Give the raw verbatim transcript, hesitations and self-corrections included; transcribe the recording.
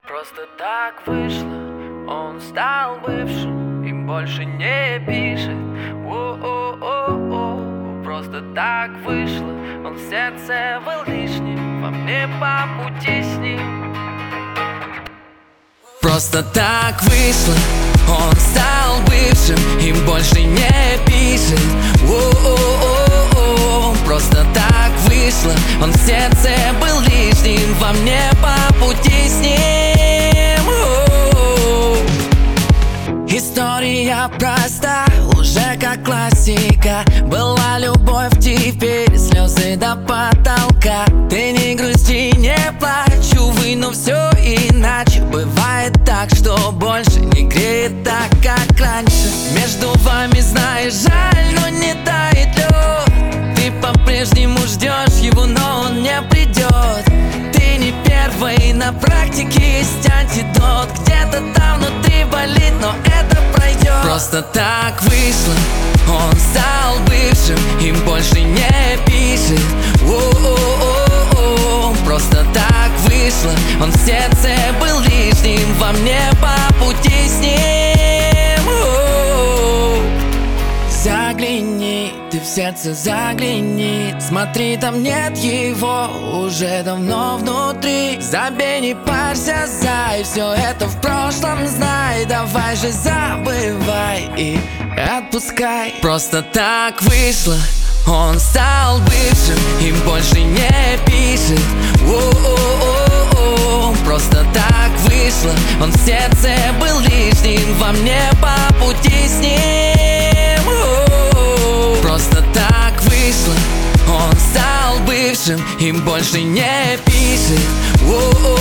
Просто так вышло, он стал бывшим и больше не пишет. О-о-о-о. Просто так вышло, он в сердце был лишним, во мне по пути с ним. Просто так вышло, он стал бывшим и больше не пишет. О-о-о-о. Просто так вышло, он в сердце был лишним, во мне по пути с ним. О-о-о. История проста, уже как классика. Была любовь, теперь слезы до потолка. Ты не грусти, не плачь, увы, но все иначе. Бывает так, что больше не греет так, как раньше. Между вами, знаешь, жаль, но не тает лед. Ты по-прежнему ждешь его, но он не придет. Ты не первый, на практике есть антидот. Где-то там внутри болит, но это пройдет. Просто так вышло, он стал бывшим и больше не пишет. О-о-о-о. Просто так вышло, он в сердце был лишним, во мне по пути с ним. О-о-о. Загляни, ты в сердце загляни. Смотри, там нет его уже давно внутри. Забей, не парься, зай, все это в прошлом знай. Давай же забывай и отпускай. Просто так вышло, он стал бывшим и больше не пишет. О-о-о-о. Просто так вышло, он в сердце был лишним, во мне по пути с ним. О-о-о. Просто так вышло, он стал бывшим и больше не пишет. О-о-о.